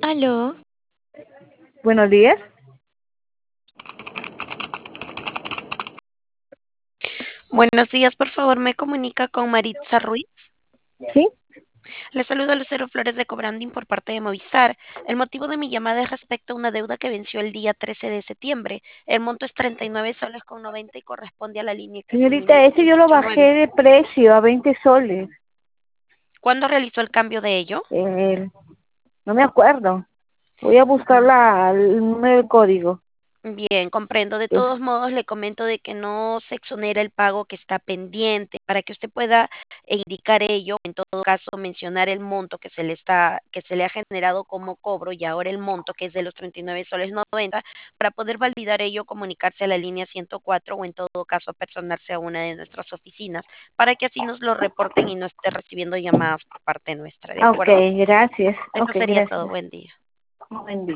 Aló, Buenos días. buenos días, por favor, me comunica con Maritza Ruiz. Sí, Le saluda Lucero Flores de Cobranding por parte de Movistar. El motivo de mi llamada es respecto a una deuda que venció el día 13 de septiembre. El monto es 39 soles con 90 y corresponde a la línea que señorita, termina en ese yo lo bajé 889. de precio a 20 soles. ¿Cuándo realizó el cambio de ello? No me acuerdo. Voy a buscar el número del código. Bien, comprendo. De Pues, todos modos, le comento de que no se exonera el pago que está pendiente. Para que usted pueda indicar ello, en todo caso, mencionar el monto que se le ha generado como cobro y ahora el monto que es de los 39 soles 90, para poder validar ello, comunicarse a la línea 104 o en todo caso personarse a una de nuestras oficinas para que así nos lo reporten y no esté recibiendo llamadas por parte nuestra, ¿de ok, acuerdo? gracias. Eso Ok, sería todo. gracias. Buen día. Buen día.